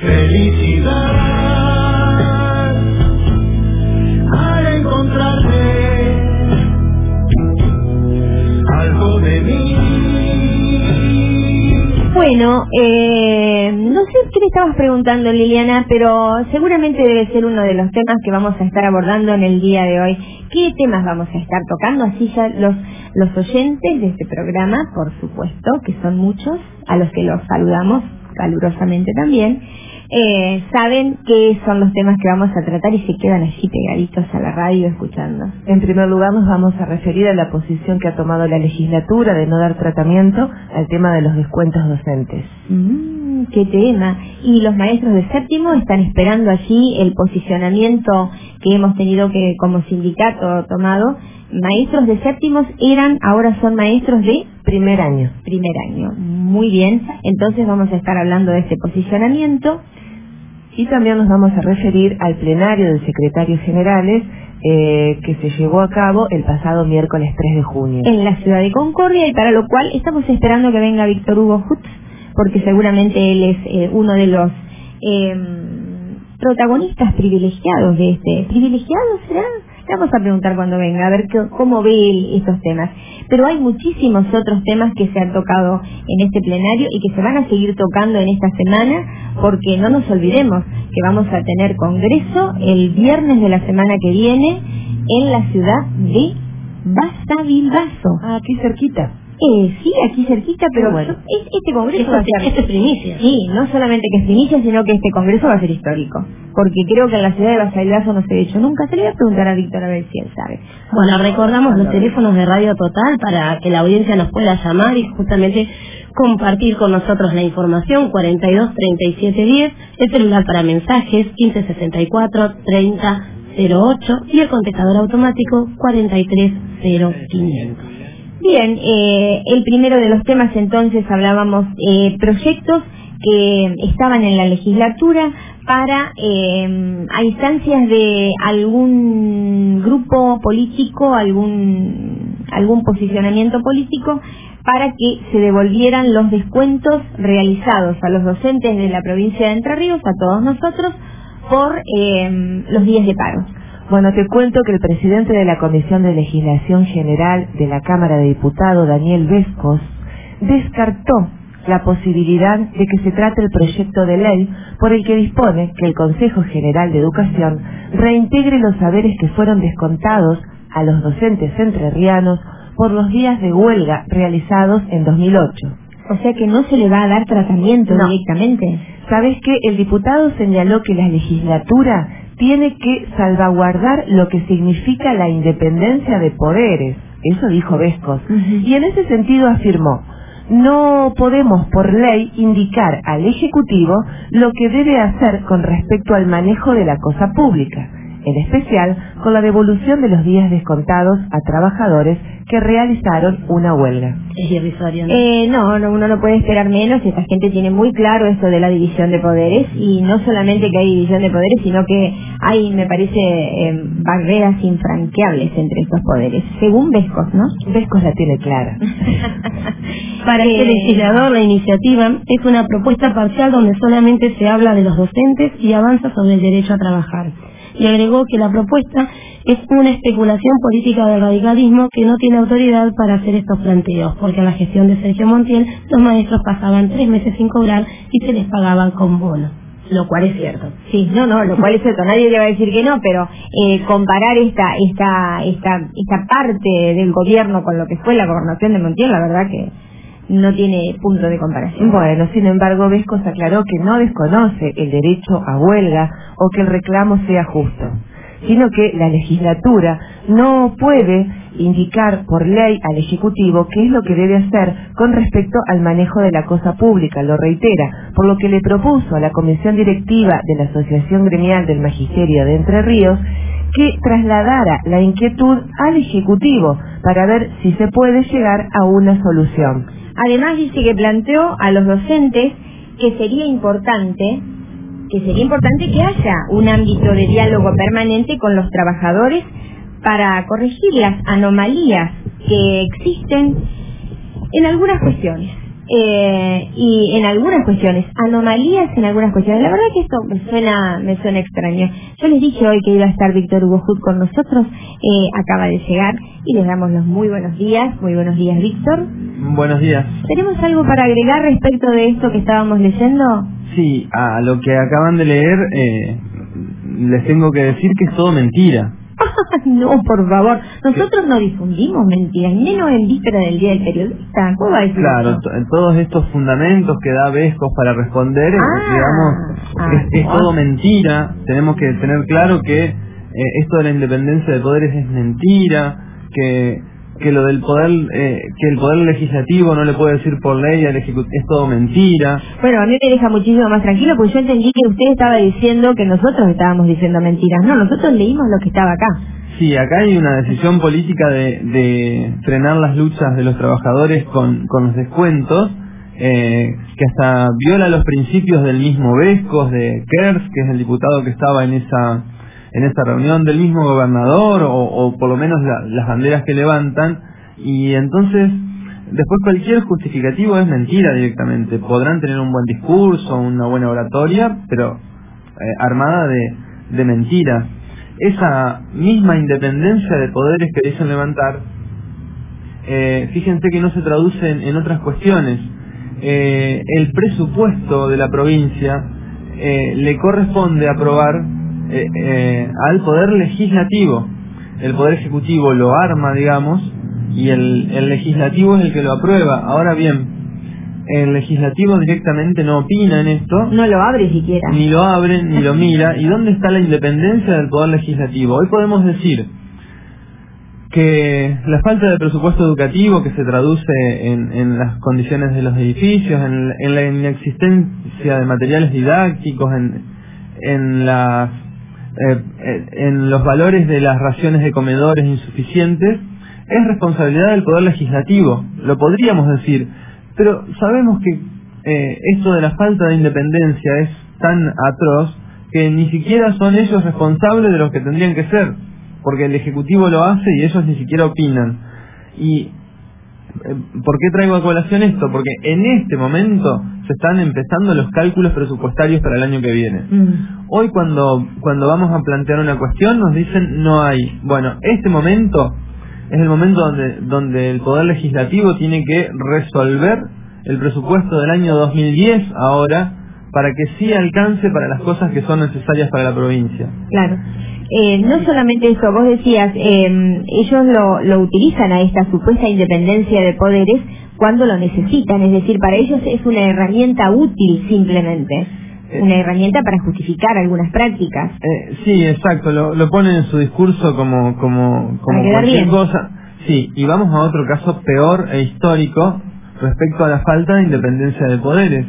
Felicidad al encontrarte algo de mí. Bueno, no sé qué le estabas preguntando, Liliana, pero seguramente debe ser uno de los temas que vamos a estar abordando en el día de hoy. ¿Qué temas vamos a estar tocando? Así ya los oyentes de este programa, por supuesto, que son muchos, a los que los saludamos calurosamente también, saben qué son los temas que vamos a tratar y se quedan allí pegaditos a la radio escuchando. En primer lugar nos vamos a referir a la posición que ha tomado la legislatura de no dar tratamiento al tema de los descuentos docentes. ¡Qué tema! Y los maestros de séptimo están esperando allí el posicionamiento que hemos tenido que como sindicato tomado. Maestros de séptimos ahora son maestros de primer año. Muy bien, entonces vamos a estar hablando de este posicionamiento. Y también nos vamos a referir al plenario de secretarios generales que se llevó a cabo el pasado miércoles 3 de junio. En la ciudad de Concordia, y para lo cual estamos esperando que venga Víctor Hugo Hutz, porque seguramente él es uno de los protagonistas privilegiados de este. ¿Privilegiado será? Le vamos a preguntar cuando venga, a ver cómo ve él estos temas. Pero hay muchísimos otros temas que se han tocado en este plenario y que se van a seguir tocando en esta semana, porque no nos olvidemos que vamos a tener congreso el viernes de la semana que viene en la ciudad de Basavilbaso. Aquí cerquita. Sí, aquí cerquita, pero bueno, este congreso va a ser... Este es primicia. Sí, no solamente que es primicia, sino que este congreso va a ser histórico. Porque creo que en la ciudad de Basavilbaso no se ha hecho nunca. Se le voy a preguntar a Víctor a ver si él sabe. Bueno, recordamos los teléfonos de Radio Total para que la audiencia nos pueda llamar y justamente compartir con nosotros la información. 42 37 10, el celular para mensajes 15 64 30 08 y el contestador automático 43 0500. Bien, el primero de los temas entonces hablábamos proyectos que estaban en la legislatura para a instancias de algún grupo político, algún posicionamiento político, para que se devolvieran los descuentos realizados a los docentes de la provincia de Entre Ríos, a todos nosotros, por los días de paro. Bueno, te cuento que el presidente de la Comisión de Legislación General de la Cámara de Diputados, Daniel Vescos, descartó la posibilidad de que se trate el proyecto de ley por el que dispone que el Consejo General de Educación reintegre los saberes que fueron descontados a los docentes entrerrianos por los días de huelga realizados en 2008. O sea que no se le va a dar tratamiento directamente. ¿Sabes qué? El diputado señaló que la legislatura tiene que salvaguardar lo que significa la independencia de poderes. Eso dijo Vescos. Y en ese sentido afirmó: no podemos por ley indicar al Ejecutivo lo que debe hacer con respecto al manejo de la cosa pública, en especial con la devolución de los días descontados a trabajadores que realizaron una huelga. Es irrisorio, ¿no? No, uno no puede esperar menos. Esta gente tiene muy claro esto de la división de poderes, y no solamente que hay división de poderes, sino que hay, me parece, barreras infranqueables entre estos poderes, según Vescos, ¿no? Vescos la tiene clara. Para este legislador, la iniciativa es una propuesta parcial donde solamente se habla de los docentes y avanza sobre el derecho a trabajar. Y agregó que la propuesta es una especulación política del radicalismo que no tiene autoridad para hacer estos planteos, porque en la gestión de Sergio Montiel los maestros pasaban 3 meses sin cobrar y se les pagaban con bono, lo cual es cierto. Sí, lo cual es cierto, nadie le va a decir que no, pero comparar esta parte del gobierno con lo que fue la gobernación de Montiel, la verdad que no tiene punto de comparación. Bueno, sin embargo, Vescos aclaró que no desconoce el derecho a huelga o que el reclamo sea justo, sino que la legislatura no puede indicar por ley al Ejecutivo qué es lo que debe hacer con respecto al manejo de la cosa pública, lo reitera, por lo que le propuso a la Comisión Directiva de la Asociación Gremial del Magisterio de Entre Ríos que trasladara la inquietud al Ejecutivo para ver si se puede llegar a una solución. Además dice que planteó a los docentes que sería importante que haya un ámbito de diálogo permanente con los trabajadores para corregir las anomalías que existen en algunas cuestiones. y en algunas cuestiones, anomalías en algunas cuestiones. La verdad que esto me suena extraño. Yo les dije hoy que iba a estar Víctor Hugo Hood con nosotros, acaba de llegar y les damos los muy buenos días. Muy buenos días, Víctor. Buenos días. ¿Tenemos algo para agregar respecto de esto que estábamos leyendo? Sí, a lo que acaban de leer, les tengo que decir que es todo mentira. No, por favor. Nosotros no difundimos mentiras, menos en víspera del Día del Periodista. ¿Cómo va a decir Claro, eso? todos estos fundamentos que da Vescos para responder, es todo mentira. Tenemos que tener claro que esto de la independencia de poderes es mentira, que lo del poder, que el poder legislativo no le puede decir por ley al ejecutivo, es todo mentira. Bueno, a mí me deja muchísimo más tranquilo, porque yo entendí que usted estaba diciendo que nosotros estábamos diciendo mentiras. No, nosotros leímos lo que estaba acá. Sí, acá hay una decisión política de frenar las luchas de los trabajadores con los descuentos, que hasta viola los principios del mismo Vescos, de Kers, que es el diputado que estaba en esa reunión, del mismo gobernador, o por lo menos las banderas que levantan. Y entonces después cualquier justificativo es mentira directamente. Podrán tener un buen discurso, una buena oratoria, pero armada de mentiras. Esa misma independencia de poderes que dicen levantar, fíjense que no se traduce en otras cuestiones. El presupuesto de la provincia le corresponde aprobar al poder legislativo. El poder ejecutivo lo arma, digamos, y el legislativo es el que lo aprueba. Ahora bien, el legislativo directamente no opina en esto, no lo abre siquiera, ni lo abre ni lo mira. ¿Y dónde está la independencia del poder legislativo? Hoy podemos decir que la falta de presupuesto educativo, que se traduce en las condiciones de los edificios, en la inexistencia de materiales didácticos, en los valores de las raciones de comedores insuficientes, es responsabilidad del poder legislativo. Lo podríamos decir, pero sabemos que esto de la falta de independencia es tan atroz que ni siquiera son ellos responsables de lo que tendrían que ser, porque el Ejecutivo lo hace y ellos ni siquiera opinan. ¿Y por qué traigo a colación esto? Porque en este momento se están empezando los cálculos presupuestarios para el año que viene. Hoy cuando vamos a plantear una cuestión nos dicen no hay. Bueno, este momento es el momento donde el Poder Legislativo tiene que resolver el presupuesto del año 2010 ahora, para que sí alcance para las cosas que son necesarias para la provincia. Claro. No solamente eso, vos decías, ellos lo utilizan a esta supuesta independencia de poderes cuando lo necesitan, es decir, para ellos es una herramienta útil simplemente, una herramienta para justificar algunas prácticas. Sí, exacto, lo ponen en su discurso como cualquier bien. cosa. Sí, y vamos a otro caso peor e histórico respecto a la falta de independencia de poderes.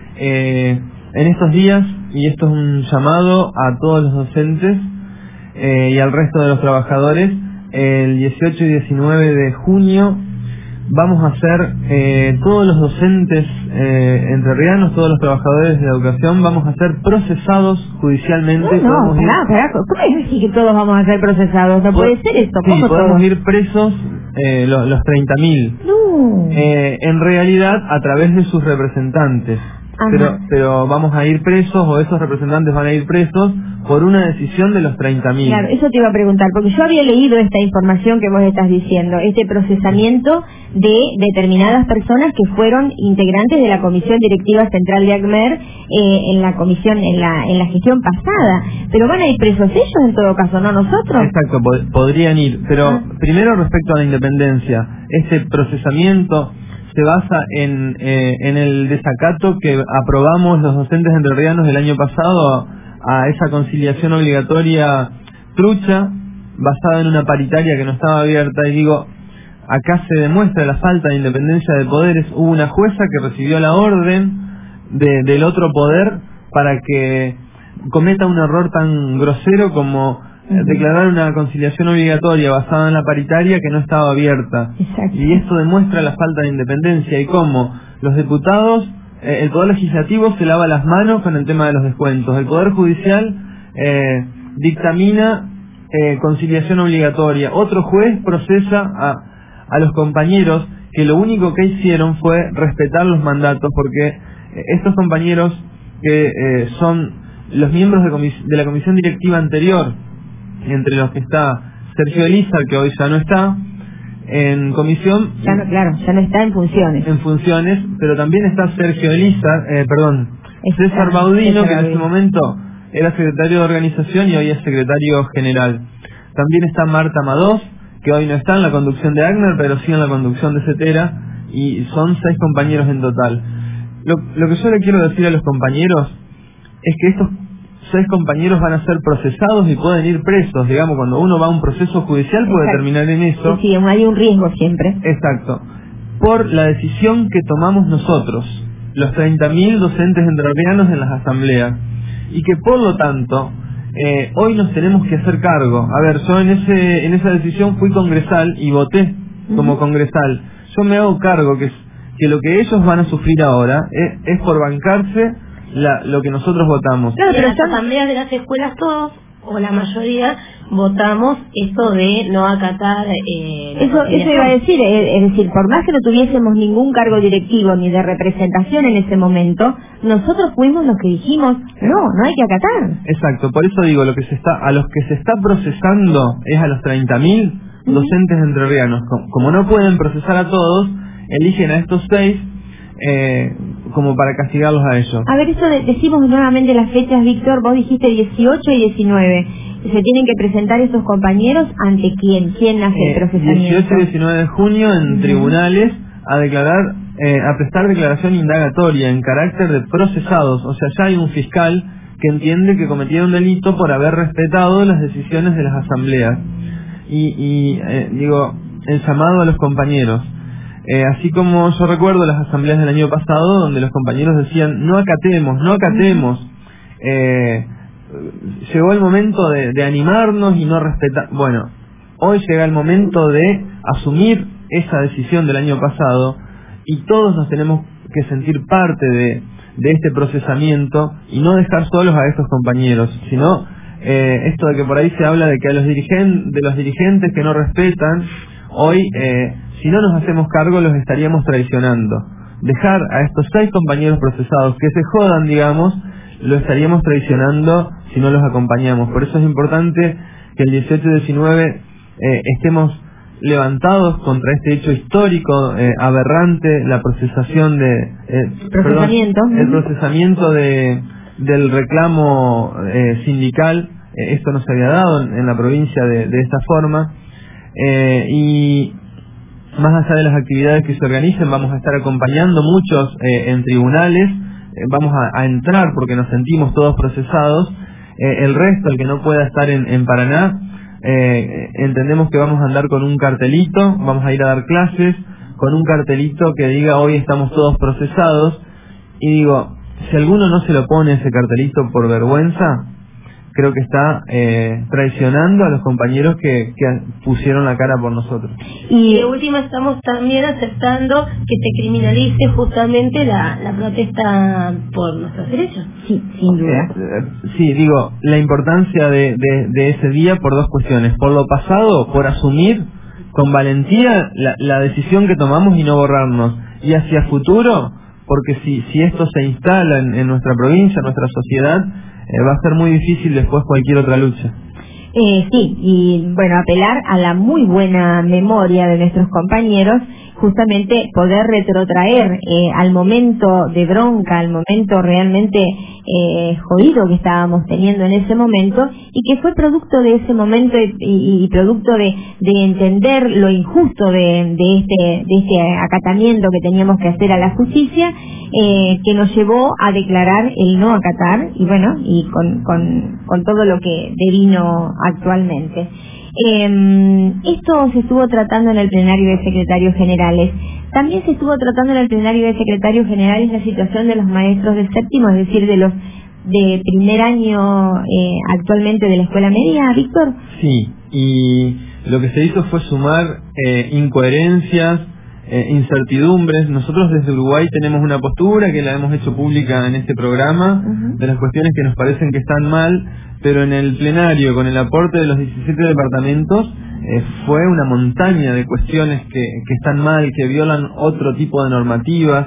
En estos días, y esto es un llamado a todos los docentes y al resto de los trabajadores, el 18 y 19 de junio vamos a hacer, todos los docentes entrerrianos, todos los trabajadores de la educación, vamos a ser procesados judicialmente. ¿Cómo es decir que todos vamos a ser procesados? No puede ser esto. Sí, podemos ir presos los 30.000. No. En realidad a través de sus representantes. Pero vamos a ir presos, o esos representantes van a ir presos por una decisión de los 30.000. Claro, eso te iba a preguntar, porque yo había leído esta información que vos estás diciendo, este procesamiento de determinadas personas que fueron integrantes de la Comisión Directiva Central de ACMER en la comisión, en la gestión pasada, pero van a ir presos ellos en todo caso, no nosotros. Exacto, podrían ir, pero primero respecto a la independencia, este procesamiento se basa en el desacato que aprobamos los docentes entrerrianos del año pasado a esa conciliación obligatoria trucha, basada en una paritaria que no estaba abierta. Y digo, acá se demuestra la falta de independencia de poderes. Hubo una jueza que recibió la orden del otro poder para que cometa un error tan grosero como declarar una conciliación obligatoria basada en la paritaria que no estaba abierta. Exacto. Y esto demuestra la falta de independencia y cómo los diputados, el Poder Legislativo se lava las manos con el tema de los descuentos, el Poder Judicial dictamina conciliación obligatoria, otro juez procesa a los compañeros que lo único que hicieron fue respetar los mandatos, porque estos compañeros que son los miembros de la comisión directiva anterior, entre los que está Sergio Elízar, que hoy ya no está en comisión, ya no está en funciones, pero también está Sergio Elízar, César Baudino, que en ese momento era secretario de organización y hoy es secretario general. También está Marta Madós, que hoy no está en la conducción de ACNER, pero sí en la conducción de CETERA, y son 6 compañeros en total. Lo que yo le quiero decir a los compañeros es que estos 6 compañeros van a ser procesados y pueden ir presos. Digamos, cuando uno va a un proceso judicial puede terminar en eso. Sí, hay un riesgo siempre. Exacto. Por la decisión que tomamos nosotros, los 30.000 docentes entrerrianos en las asambleas, y que por lo tanto hoy nos tenemos que hacer cargo. A ver, yo en esa decisión fui congresal y voté como congresal. Yo me hago cargo que lo que ellos van a sufrir ahora es por bancarse lo que nosotros votamos. Claro, pero en las asambleas de las escuelas todos, o la mayoría, votamos esto de no acatar... Eso iba a decir, es decir, por más que no tuviésemos ningún cargo directivo ni de representación en ese momento, nosotros fuimos los que dijimos, no hay que acatar. Exacto, por eso digo, a los que se está procesando es a los 30.000 docentes entrerrianos. Como no pueden procesar a todos, eligen a estos 6 como para castigarlos a ellos. A ver, eso decimos nuevamente las fechas, Víctor. Vos dijiste 18 y 19. ¿Se tienen que presentar estos compañeros ante quién? ¿Quién hace el procesamiento? 18 y 19 de junio en tribunales a prestar declaración indagatoria en carácter de procesados. O sea, ya hay un fiscal que entiende que cometieron delito por haber respetado las decisiones de las asambleas. Digo, el llamado a los compañeros. Así como yo recuerdo las asambleas del año pasado, donde los compañeros decían, no acatemos. Llegó el momento de animarnos y no respetar. Bueno, hoy llega el momento de asumir esa decisión del año pasado, y todos nos tenemos que sentir parte de este procesamiento y no dejar solos a estos compañeros, sino esto de que por ahí se habla de que a los dirigentes que no respetan, hoy si no nos hacemos cargo los estaríamos traicionando. Dejar a estos 6 compañeros procesados que se jodan, digamos, lo estaríamos traicionando si no los acompañamos. Por eso es importante que el 18 y 19 estemos levantados contra este hecho histórico, aberrante, la procesación el procesamiento del reclamo sindical. Esto no se había dado en la provincia de esta forma, y más allá de las actividades que se organicen, vamos a estar acompañando muchos en tribunales, vamos a entrar porque nos sentimos todos procesados. El resto, el que no pueda estar en Paraná, entendemos que vamos a andar con un cartelito, vamos a ir a dar clases con un cartelito que diga hoy estamos todos procesados. Y digo, si alguno no se lo pone ese cartelito por vergüenza, creo que está traicionando a los compañeros que pusieron la cara por nosotros. Y de última estamos también aceptando que se criminalice justamente la protesta por nuestros derechos. Sí, sin duda. Sí, digo, la importancia de ese día por 2 cuestiones. Por lo pasado, por asumir con valentía la decisión que tomamos y no borrarnos. Y hacia futuro, porque si esto se instala en nuestra provincia, en nuestra sociedad, va a ser muy difícil después cualquier otra lucha. Sí, y bueno, apelar a la muy buena memoria de nuestros compañeros, justamente poder retrotraer al momento de bronca, al momento realmente jodido que estábamos teniendo en ese momento, y que fue producto de ese momento y producto de entender lo injusto de este acatamiento que teníamos que hacer a la justicia, que nos llevó a declarar el no acatar, y bueno, y con todo lo que devino actualmente. Esto se estuvo tratando en el plenario de secretarios generales. También se estuvo tratando en el plenario de secretarios generales la situación de los maestros de séptimo, es decir, de los de primer año actualmente de la escuela media, Víctor. Sí, y lo que se hizo fue sumar incoherencias, incertidumbres. Nosotros desde Uruguay tenemos una postura que la hemos hecho pública en este programa, de las cuestiones que nos parecen que están mal, pero en el plenario, con el aporte de los 17 departamentos, fue una montaña de cuestiones que están mal, que violan otro tipo de normativas,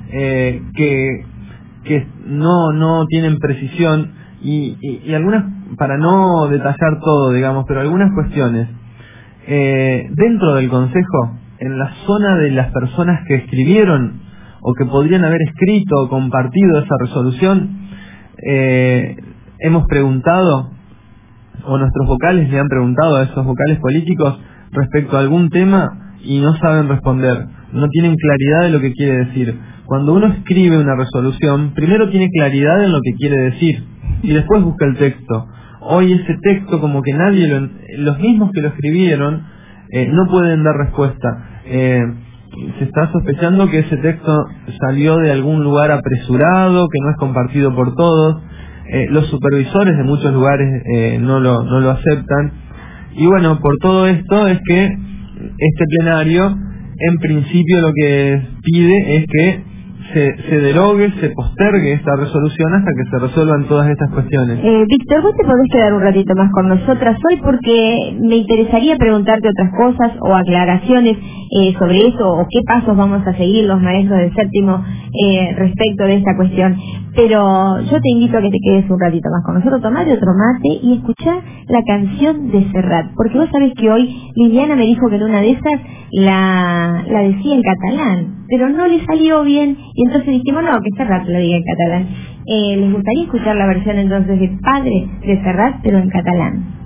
que no tienen precisión y algunas, para no detallar todo, digamos, pero algunas cuestiones dentro del Consejo, en la zona de las personas que escribieron o que podrían haber escrito o compartido esa resolución, hemos preguntado, o nuestros vocales le han preguntado a esos vocales políticos respecto a algún tema y no saben responder, no tienen claridad de lo que quiere decir. Cuando uno escribe una resolución, primero tiene claridad en lo que quiere decir y después busca el texto. Hoy ese texto, como que los mismos que lo escribieron no pueden dar respuesta. Se está sospechando que ese texto salió de algún lugar apresurado, que no es compartido por todos. Los supervisores de muchos lugares no lo aceptan. Y bueno, por todo esto es que este plenario, en principio, lo que pide es que se derogue, se postergue esta resolución hasta que se resuelvan todas estas cuestiones. Víctor, vos te podés quedar un ratito más con nosotras hoy porque me interesaría preguntarte otras cosas o aclaraciones sobre eso, o qué pasos vamos a seguir los maestros del séptimo respecto de esta cuestión. Pero yo te invito a que te quedes un ratito más con nosotros, tomate otro mate y escuchá la canción de Serrat, porque vos sabés que hoy Liliana me dijo que en una de esas la decía en catalán, pero no le salió bien, y entonces dijimos, no, que Serrat lo diga en catalán. ¿Les gustaría escuchar la versión entonces de Padre de Serrat, pero en catalán?